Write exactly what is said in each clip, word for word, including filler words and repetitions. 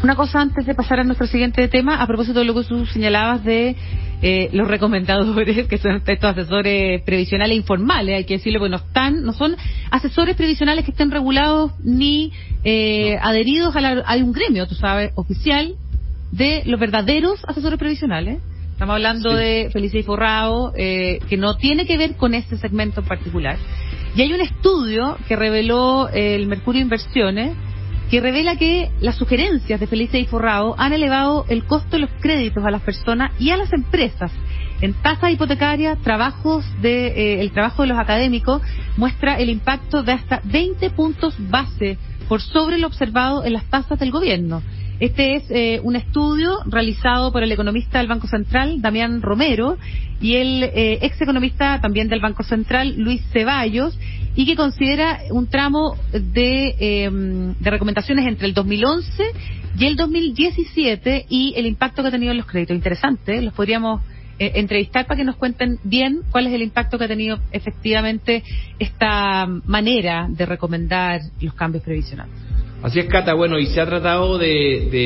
Una cosa antes de pasar a nuestro siguiente tema, a propósito de lo que tú señalabas de eh, los recomendadores, que son estos asesores previsionales informales, hay que decirlo, porque no están, no son asesores previsionales que estén regulados ni eh, no. adheridos a la, hay un gremio, tú sabes, oficial de los verdaderos asesores previsionales. Estamos hablando sí. de Felicia y Forrado, eh, que no tiene que ver con este segmento en particular. Y hay un estudio que reveló eh, el Mercurio Inversiones, que revela que las sugerencias de Felicia y Forrado han elevado el costo de los créditos a las personas y a las empresas. En tasas hipotecarias, trabajos de, eh, el trabajo de los académicos muestra el impacto de hasta veinte puntos base por sobre lo observado en las tasas del gobierno. Este es eh, un estudio realizado por el economista del Banco Central, Damián Romero, y el eh, ex economista también del Banco Central, Luis Ceballos, y que considera un tramo de, eh, de recomendaciones entre el dos mil once y el dos mil diecisiete y el impacto que ha tenido en los créditos. Interesante, ¿eh? Los podríamos eh, entrevistar para que nos cuenten bien cuál es el impacto que ha tenido efectivamente esta manera de recomendar los cambios previsionales. Así es, Cata. Bueno, y se ha tratado de,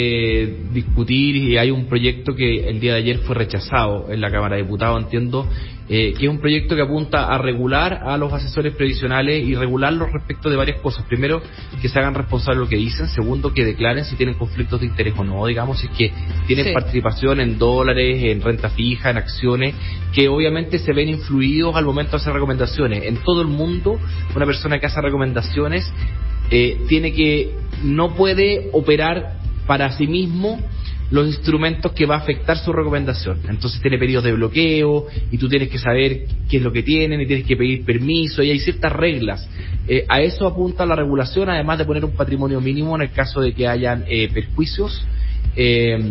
de discutir, y hay un proyecto que el día de ayer fue rechazado en la Cámara de Diputados, entiendo, eh, que es un proyecto que apunta a regular a los asesores previsionales y regularlos respecto de varias cosas. Primero, que se hagan responsables de lo que dicen. Segundo, que declaren si tienen conflictos de interés o no, digamos, si es que tienen sí. participación en dólares, en renta fija, en acciones, que obviamente se ven influidos al momento de hacer recomendaciones. En todo el mundo, una persona que hace recomendaciones Eh, tiene que, no puede operar para sí mismo los instrumentos que va a afectar su recomendación. Entonces tiene periodos de bloqueo y tú tienes que saber qué es lo que tienen y tienes que pedir permiso y hay ciertas reglas. Eh, a eso apunta la regulación, además de poner un patrimonio mínimo en el caso de que hayan eh, perjuicios. Eh,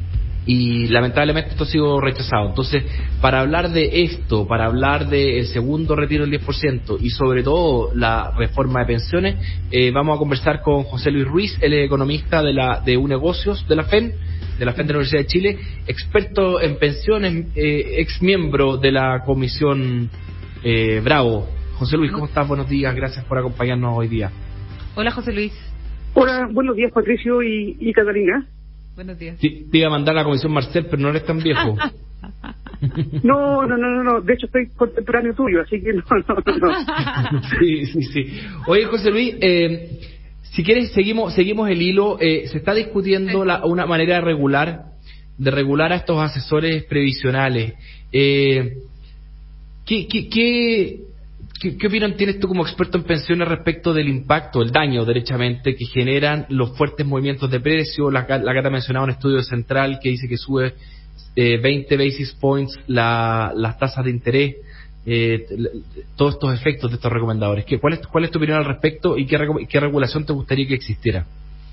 y lamentablemente esto ha sido rechazado. Entonces, para hablar de esto, para hablar del segundo retiro del diez por ciento y sobre todo la reforma de pensiones, eh, vamos a conversar con José Luis Ruiz, él es economista de la de UNegocios, de la FEN, de la FEN de la Universidad de Chile, experto en pensiones, eh, ex miembro de la Comisión eh, Bravo. José Luis, ¿cómo estás? Buenos días, gracias por acompañarnos hoy día. Hola, José Luis. Hola, buenos días, Patricio y, y Catalina. Buenos días. Te, te iba a mandar a la Comisión Marcel, pero no eres tan viejo. No, no, no, no, no. De hecho estoy contemporáneo tuyo, así que no, no, no. Sí, sí, sí. Oye, José Luis, eh, si quieres seguimos seguimos el hilo. Eh, se está discutiendo la, una manera de regular, de regular a estos asesores previsionales. Eh, ¿qué, qué, qué ¿Qué, ¿Qué opinión tienes tú como experto en pensiones respecto del impacto, el daño, derechamente, que generan los fuertes movimientos de precio? La, la Cata ha mencionado un estudio central que dice que sube eh, veinte basis points la, las tasas de interés, eh, todos estos efectos de estos recomendadores. ¿Qué, cuál, es, ¿Cuál es tu opinión al respecto y qué, qué regulación te gustaría que existiera?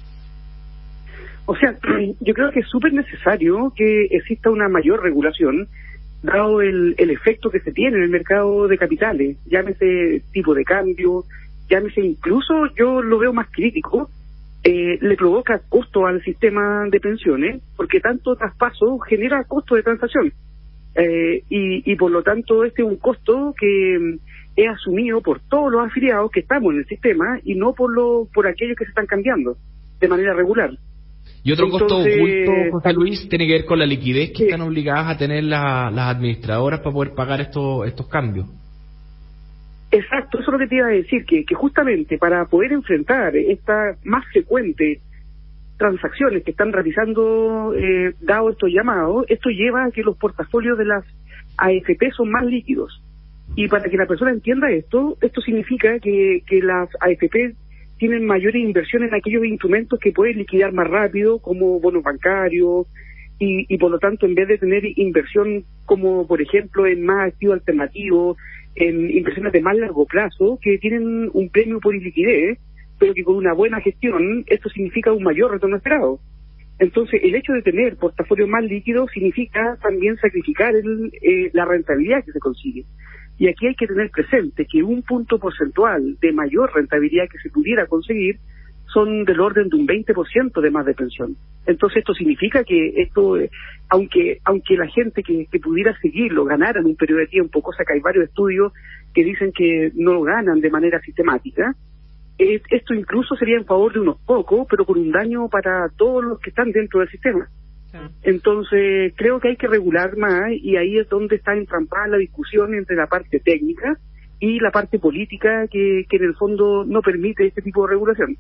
O sea, yo creo que es súper necesario que exista una mayor regulación, dado el, el efecto que se tiene en el mercado de capitales, llámese tipo de cambio, llámese incluso, yo lo veo más crítico, eh, le provoca costo al sistema de pensiones, porque tanto traspaso genera costo de transacción, eh, y, y por lo tanto este es un costo que es asumido por todos los afiliados que estamos en el sistema y no por, lo, por aquellos que se están cambiando de manera regular. Y otro Entonces, costo oculto, José Luis, tiene que ver con la liquidez que sí. están obligadas a tener la, las administradoras para poder pagar estos estos cambios. Exacto, eso es lo que te iba a decir, que, que justamente para poder enfrentar estas más frecuentes transacciones que están realizando, eh, dado estos llamados, esto lleva a que los portafolios de las A F P son más líquidos. Y para que la persona entienda esto, esto significa que, que las A F P tienen mayores inversiones en aquellos instrumentos que pueden liquidar más rápido, como bonos bancarios, y, y por lo tanto, en vez de tener inversión como, por ejemplo, en más activos alternativos, en inversiones de más largo plazo, que tienen un premio por iliquidez, pero que con una buena gestión, esto significa un mayor retorno esperado. Entonces, el hecho de tener portafolios más líquidos significa también sacrificar el, eh, la rentabilidad que se consigue. Y aquí hay que tener presente que un punto porcentual de mayor rentabilidad que se pudiera conseguir son del orden de un veinte por ciento de más de pensión. Entonces esto significa que esto, eh, aunque aunque la gente que, que pudiera seguirlo ganara en un periodo de tiempo, cosa que hay varios estudios que dicen que no lo ganan de manera sistemática, eh, esto incluso sería en favor de unos pocos, pero con un daño para todos los que están dentro del sistema. Entonces, creo que hay que regular más, y ahí es donde está entrampada la discusión entre la parte técnica y la parte política, que, que en el fondo no permite este tipo de regulación.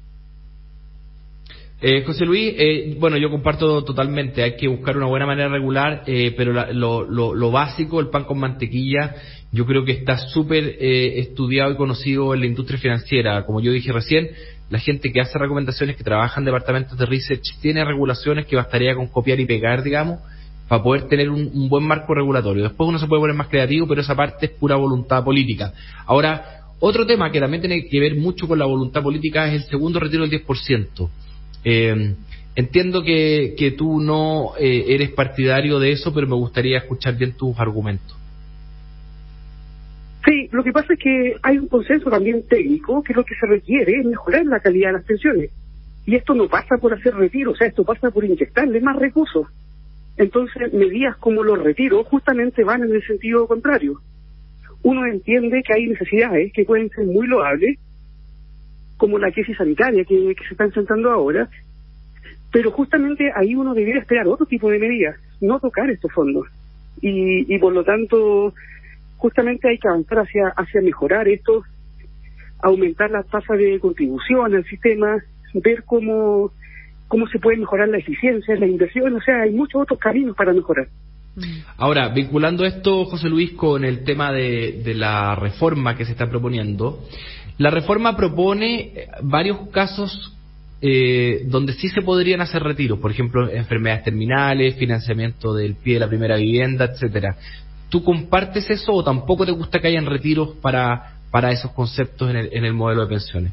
Eh, José Luis, eh, bueno, yo comparto totalmente, hay que buscar una buena manera de regular, eh, pero la, lo, lo, lo básico, el pan con mantequilla, yo creo que está súper eh, estudiado y conocido en la industria financiera. Como yo dije recién, la gente que hace recomendaciones, que trabaja en departamentos de research, tiene regulaciones que bastaría con copiar y pegar, digamos, para poder tener un, un buen marco regulatorio. Después uno se puede poner más creativo, pero esa parte es pura voluntad política. Ahora, otro tema que también tiene que ver mucho con la voluntad política es el segundo retiro del diez por ciento. Eh, entiendo que, que tú no eh, eres partidario de eso, pero me gustaría escuchar bien tus argumentos. Sí, lo que pasa es que hay un consenso también técnico que lo que se requiere es mejorar la calidad de las pensiones. Y esto no pasa por hacer retiros, o sea, esto pasa por inyectarle más recursos. Entonces, medidas como los retiros justamente van en el sentido contrario. Uno entiende que hay necesidades que pueden ser muy loables, como la crisis sanitaria que, que se está enfrentando ahora, pero justamente ahí uno debería esperar otro tipo de medidas, no tocar estos fondos. Y, y por lo tanto, justamente hay que avanzar hacia, hacia mejorar esto, aumentar la tasa de contribución al sistema, ver cómo, cómo se puede mejorar la eficiencia, la inversión, o sea, hay muchos otros caminos para mejorar. Ahora, vinculando esto, José Luis, con el tema de, de la reforma que se está proponiendo, la reforma propone varios casos eh, donde sí se podrían hacer retiros, por ejemplo, enfermedades terminales, financiamiento del pie de la primera vivienda, etcétera. ¿Tú compartes eso o tampoco te gusta que hayan retiros para para esos conceptos en el, en el modelo de pensiones?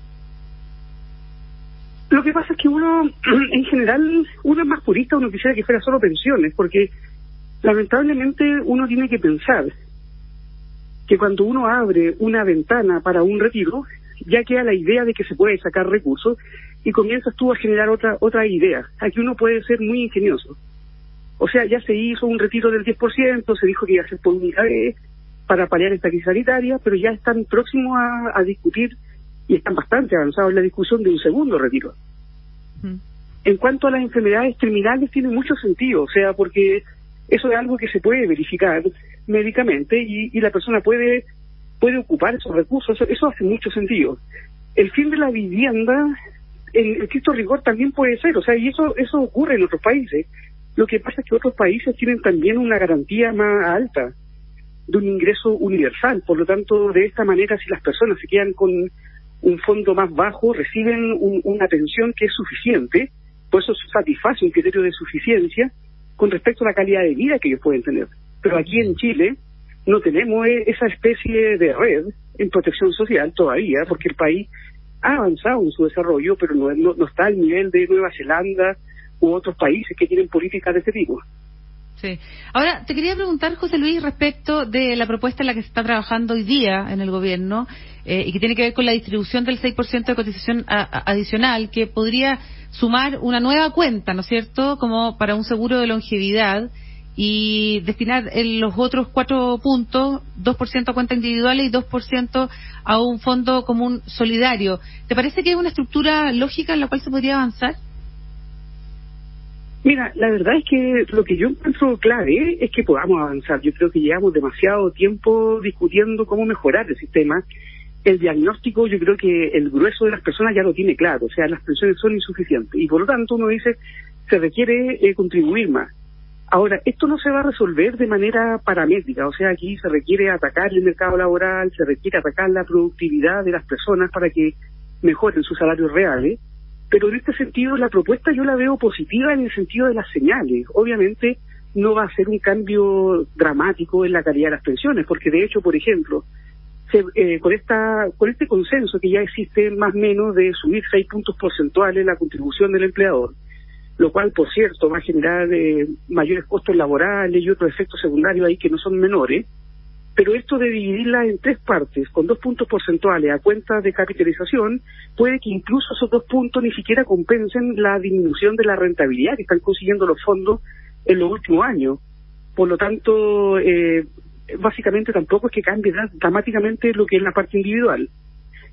Lo que pasa es que uno, en general, uno es más purista, uno quisiera que fuera solo pensiones, porque lamentablemente uno tiene que pensar que cuando uno abre una ventana para un retiro, ya queda la idea de que se puede sacar recursos y comienzas tú a generar otra otra idea. Aquí uno puede ser muy ingenioso. O sea, ya se hizo un retiro del diez por ciento, se dijo que iba a ser por única vez para paliar esta crisis sanitaria, pero ya están próximos a, a discutir y están bastante avanzados en la discusión de un segundo retiro. Mm. En cuanto a las enfermedades terminales, tiene mucho sentido, o sea, porque eso es algo que se puede verificar médicamente y, y la persona puede puede ocupar esos recursos, eso, eso hace mucho sentido. El fin de la vivienda, en estricto rigor, también puede ser, o sea, y eso eso ocurre en otros países. Lo que pasa es que otros países tienen también una garantía más alta de un ingreso universal, por lo tanto, de esta manera, si las personas se quedan con un fondo más bajo, reciben un, una pensión que es suficiente, por eso satisface un criterio de suficiencia con respecto a la calidad de vida que ellos pueden tener. Pero aquí en Chile no tenemos esa especie de red en protección social todavía, porque el país ha avanzado en su desarrollo, pero no, no, no está al nivel de Nueva Zelanda u otros países que tienen políticas de este tipo. Sí. Ahora, te quería preguntar, José Luis, respecto de la propuesta en la que se está trabajando hoy día en el gobierno eh, y que tiene que ver con la distribución del seis por ciento de cotización a, a, adicional, que podría sumar una nueva cuenta, ¿no es cierto?, como para un seguro de longevidad y destinar en los otros cuatro puntos, dos por ciento a cuentas individuales y dos por ciento a un fondo común solidario. ¿Te parece que es una estructura lógica en la cual se podría avanzar? Mira, la verdad es que lo que yo encuentro clave es que podamos avanzar. Yo creo que llevamos demasiado tiempo discutiendo cómo mejorar el sistema. El diagnóstico, yo creo que el grueso de las personas ya lo tiene claro, o sea, las pensiones son insuficientes y por lo tanto uno dice, se requiere eh, contribuir más. Ahora, esto no se va a resolver de manera paramétrica, o sea, aquí se requiere atacar el mercado laboral, se requiere atacar la productividad de las personas para que mejoren sus salarios reales. Pero en este sentido la propuesta yo la veo positiva en el sentido de las señales. Obviamente no va a ser un cambio dramático en la calidad de las pensiones, porque de hecho, por ejemplo, se, eh, con esta con este consenso que ya existe más o menos de subir seis puntos porcentuales la contribución del empleador, lo cual, por cierto, va a generar eh, mayores costos laborales y otros efectos secundarios ahí que no son menores, pero esto de dividirla en tres partes, con dos puntos porcentuales a cuenta de capitalización, puede que incluso esos dos puntos ni siquiera compensen la disminución de la rentabilidad que están consiguiendo los fondos en los últimos años. Por lo tanto, eh, básicamente tampoco es que cambie dramáticamente lo que es la parte individual.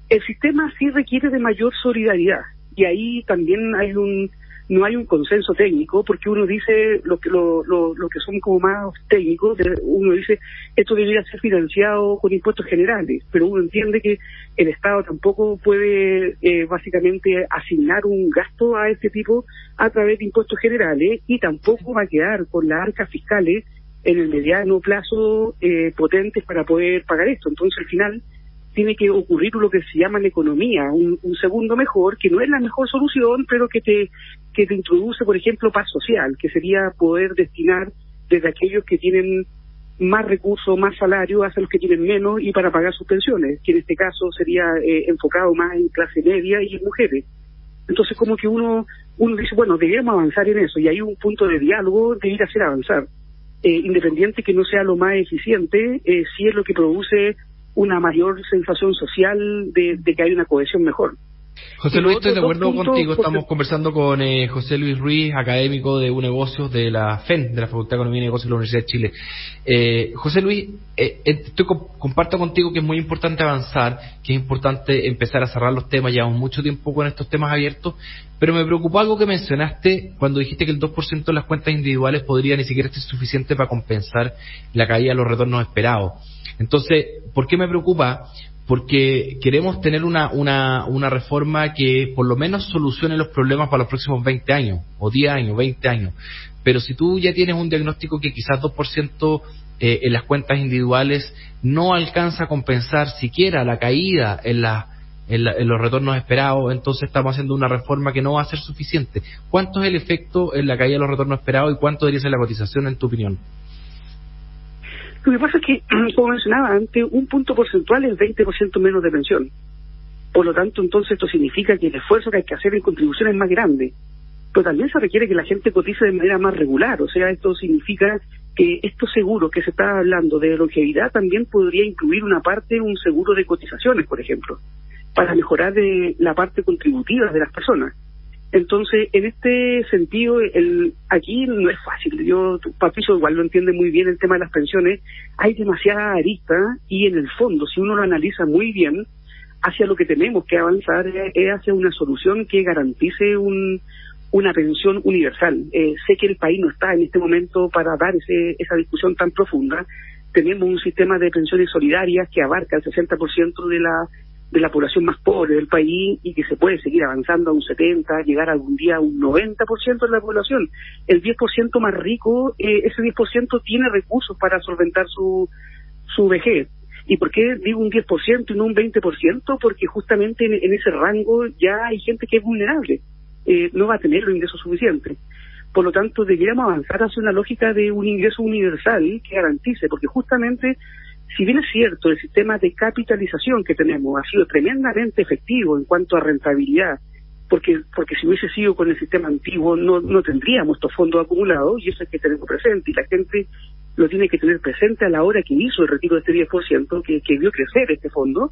El sistema sí requiere de mayor solidaridad, y ahí también hay un no hay un consenso técnico, porque uno dice, lo que lo, lo, lo que son como más técnicos, uno dice, esto debería ser financiado con impuestos generales, pero uno entiende que el Estado tampoco puede eh, básicamente asignar un gasto a este tipo a través de impuestos generales, y tampoco va a quedar con las arcas fiscales en el mediano plazo eh, potentes para poder pagar esto. Entonces, al final, tiene que ocurrir lo que se llama en economía, un, un segundo mejor, que no es la mejor solución, pero que te que te introduce, por ejemplo, paz social, que sería poder destinar desde aquellos que tienen más recursos, más salario, hacia los que tienen menos, y para pagar sus pensiones, que en este caso sería eh, enfocado más en clase media y en mujeres. Entonces, como que uno uno dice, bueno, deberíamos avanzar en eso, y hay un punto de diálogo de ir a hacer avanzar. Eh, independiente que no sea lo más eficiente, eh, sí es lo que produce una mayor sensación social de, de que hay una cohesión mejor. José Luis, estoy de acuerdo contigo. Estamos conversando con eh, José Luis Ruiz, académico de UNegocios de la F E N, de la Facultad de Economía y Negocios de la Universidad de Chile. Eh, José Luis, eh, estoy, comparto contigo que es muy importante avanzar, que es importante empezar a cerrar los temas. Llevamos mucho tiempo con estos temas abiertos, pero me preocupó algo que mencionaste cuando dijiste que el dos por ciento de las cuentas individuales podría ni siquiera ser suficiente para compensar la caída de los retornos esperados. Entonces, ¿por qué me preocupa? Porque queremos tener una, una, una reforma que por lo menos solucione los problemas para los próximos veinte años, o diez años, veinte años. Pero si tú ya tienes un diagnóstico que quizás dos por ciento eh, en las cuentas individuales no alcanza a compensar siquiera la caída en, la, en, la, en los retornos esperados, entonces estamos haciendo una reforma que no va a ser suficiente. ¿Cuánto es el efecto en la caída de los retornos esperados y cuánto debería ser la cotización en tu opinión? Lo que pasa es que, como mencionaba antes, un punto porcentual es veinte por ciento menos de pensión. Por lo tanto, entonces esto significa que el esfuerzo que hay que hacer en contribución es más grande. Pero también se requiere que la gente cotice de manera más regular. O sea, esto significa que estos seguros que se está hablando de longevidad también podría incluir una parte, un seguro de cotizaciones, por ejemplo, para mejorar de la parte contributiva de las personas. Entonces, en este sentido, el aquí no es fácil. Yo, Patricio igual lo entiende muy bien el tema de las pensiones. Hay demasiada arista, y en el fondo, si uno lo analiza muy bien, hacia lo que tenemos que avanzar es hacia una solución que garantice un, una pensión universal. Eh, sé que el país no está en este momento para dar ese, esa discusión tan profunda. Tenemos un sistema de pensiones solidarias que abarca el sesenta por ciento de la de la población más pobre del país, y que se puede seguir avanzando a un setenta, llegar algún día a un noventa por ciento de la población. El diez por ciento más rico, eh, ese diez por ciento tiene recursos para solventar su su vejez. ¿Y por qué digo un diez por ciento y no un veinte por ciento? Porque justamente en, en ese rango ya hay gente que es vulnerable, eh, no va a tener los ingresos suficientes. Por lo tanto, deberíamos avanzar hacia una lógica de un ingreso universal que garantice, porque justamente, si bien es cierto, el sistema de capitalización que tenemos ha sido tremendamente efectivo en cuanto a rentabilidad, porque porque si hubiese sido con el sistema antiguo no no tendríamos estos fondos acumulados, y eso hay que tenerlo presente, y la gente lo tiene que tener presente a la hora que hizo el retiro de este diez por ciento, que, que vio crecer este fondo.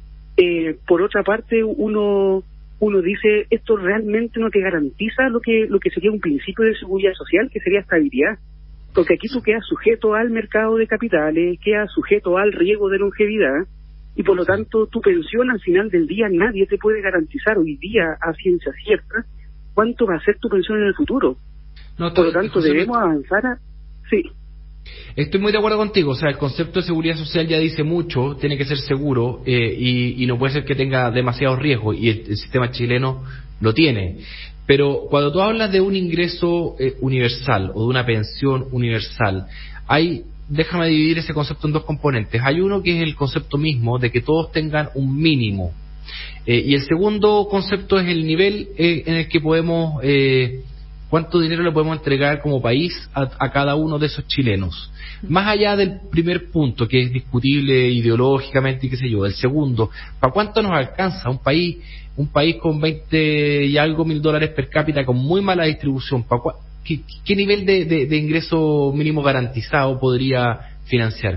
Eh, por otra parte, uno uno dice, esto realmente no te garantiza lo que lo que sería un principio de seguridad social, que sería estabilidad. Porque aquí tú quedas sujeto al mercado de capitales, quedas sujeto al riesgo de longevidad, y por lo tanto tu pensión al final del día nadie te puede garantizar hoy día a ciencia cierta cuánto va a ser tu pensión en el futuro. No, por lo tanto José, debemos avanzar a... Sí. Estoy muy de acuerdo contigo. O sea, el concepto de seguridad social ya dice mucho, tiene que ser seguro, eh, y, y no puede ser que tenga demasiados riesgos, y el, el sistema chileno lo tiene. Pero cuando tú hablas de un ingreso eh, universal o de una pensión universal, hay, déjame dividir ese concepto en dos componentes. Hay uno que es el concepto mismo de que todos tengan un mínimo, eh, y el segundo concepto es el nivel eh, en el que podemos, eh, cuánto dinero le podemos entregar como país a, a cada uno de esos chilenos. Más allá del primer punto, que es discutible ideológicamente y qué sé yo, el segundo, ¿para cuánto nos alcanza un país un país con veinte y algo mil dólares per cápita, con muy mala distribución? ¿Para cua- qué, qué nivel de, de, de ingreso mínimo garantizado podría financiar?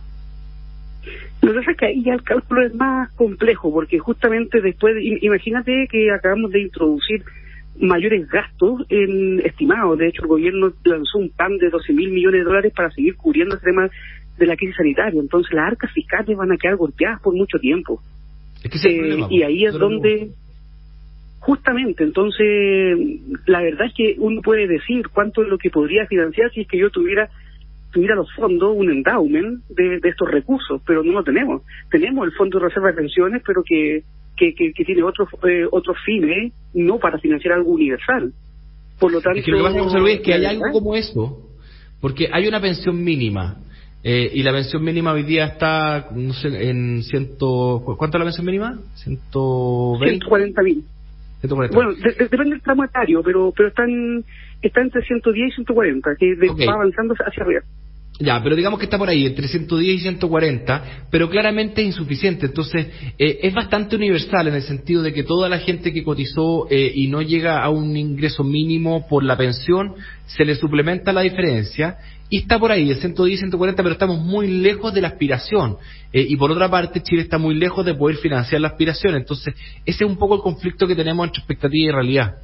Lo que pasa es que ahí ya el cálculo es más complejo, porque justamente después, imagínate que acabamos de introducir mayores gastos en estimados. De hecho, el gobierno lanzó un plan de doce mil millones de dólares para seguir cubriendo el tema de la crisis sanitaria. Entonces las arcas fiscales van a quedar golpeadas por mucho tiempo. Es que ese es el Eh, problema, y ahí es Nosotros donde, justamente, entonces, la verdad es que uno puede decir cuánto es lo que podría financiar si es que yo tuviera tuviera los fondos, un endowment de, de estos recursos, pero no lo tenemos. Tenemos el Fondo de Reserva de Pensiones, pero que que, que, que tiene otros eh, otros fines, no para financiar algo universal. Por lo tanto, es que lo que pasa, José Luis, es que hay ¿verdad? algo como eso, porque hay una pensión mínima, eh, y la pensión mínima hoy día está, no sé, en ciento... ¿Cuánto es la pensión mínima? ¿ciento veinte? ciento cuarenta mil. ciento cuarenta. Bueno, de, de, depende del tramo etario, pero pero están está entre ciento diez y ciento cuarenta, que de, Okay. va avanzando hacia arriba. Ya, pero digamos que está por ahí, entre ciento diez y ciento cuarenta, pero claramente es insuficiente. Entonces, eh, es bastante universal en el sentido de que toda la gente que cotizó eh, y no llega a un ingreso mínimo por la pensión, se le suplementa la diferencia y está por ahí, de ciento diez, ciento cuarenta, pero estamos muy lejos de la aspiración. Eh, y por otra parte, Chile está muy lejos de poder financiar la aspiración. Entonces, ese es un poco el conflicto que tenemos entre expectativa y realidad.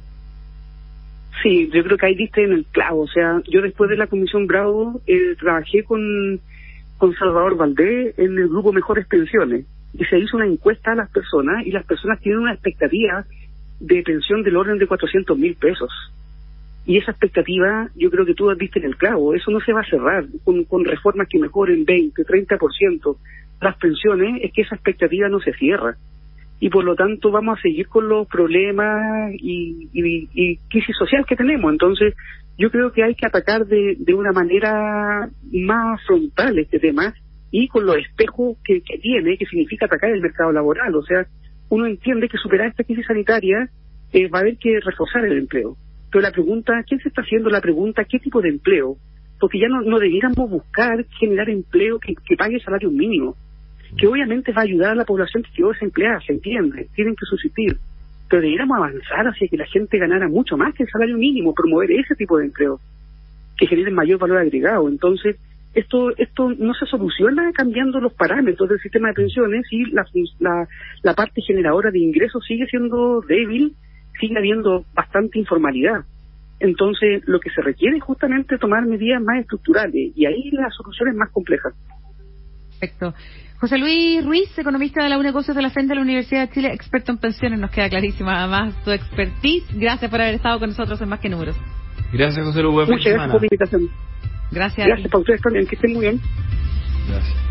Sí, yo creo que ahí diste en el clavo. O sea, yo después de la Comisión Bravo eh, trabajé con, con Salvador Valdés en el grupo Mejores Pensiones y se hizo una encuesta a las personas y las personas tienen una expectativa de pensión del orden de cuatrocientos mil pesos. Y esa expectativa, yo creo que tú diste en el clavo. Eso no se va a cerrar con, con reformas que mejoren veinte, treinta por ciento las pensiones. Es que esa expectativa no se cierra. Y por lo tanto vamos a seguir con los problemas y, y, y crisis social que tenemos. Entonces yo creo que hay que atacar de, de una manera más frontal este tema y con los espejos que, que tiene, que significa atacar el mercado laboral. O sea, uno entiende que superar esta crisis sanitaria eh, va a haber que reforzar el empleo. Pero la pregunta, ¿quién se está haciendo la pregunta? ¿Qué tipo de empleo? Porque ya no, no debiéramos buscar generar empleo que, que pague salario mínimo, que obviamente va a ayudar a la población que quedó desempleada, se entiende, tienen que subsistir, pero deberíamos avanzar hacia que la gente ganara mucho más que el salario mínimo, promover ese tipo de empleo, que generen mayor valor agregado. Entonces, esto esto no se soluciona cambiando los parámetros del sistema de pensiones y la, la, la parte generadora de ingresos sigue siendo débil, sigue habiendo bastante informalidad. Entonces, lo que se requiere es justamente tomar medidas más estructurales, y ahí la solución es más compleja. Perfecto. José Luis Ruiz, economista de la U Negocios de la Frente de la Universidad de Chile, experto en pensiones, nos queda clarísima además tu expertise. Gracias por haber estado con nosotros en Más que Números. Gracias, José Luis. Buen fin de Muchas gracias semana. por la invitación. Gracias. Gracias para ustedes también, que estén muy bien. Gracias.